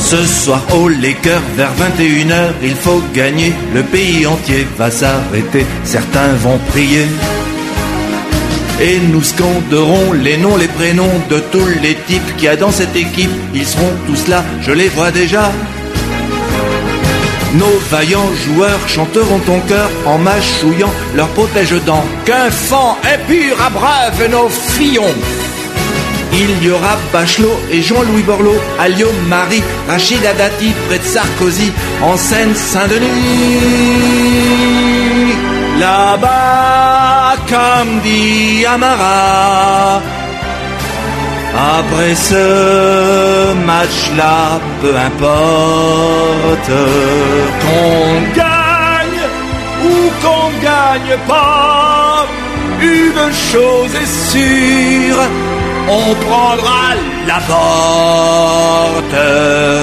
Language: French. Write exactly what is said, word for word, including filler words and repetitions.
Ce soir au Lakers vers vingt et une heures, il faut gagner, le pays entier va s'arrêter, certains vont prier. Et nous scanderons les noms, les prénoms de tous les types qu'il y a dans cette équipe. Ils seront tous là, je les vois déjà. Nos vaillants joueurs chanteront ton cœur en mâchouillant leur protège-dents. Qu'un fan impur abreuve nos fillons. Il y aura Bachelot et Jean-Louis Borloo, Alliot, Marie, Rachida Dati près de Sarkozy, en Seine-Saint-Denis. Là-bas, comme dit Amara, après ce match-là, peu importe qu'on gagne ou qu'on gagne pas, une chose est sûre, on prendra la porte.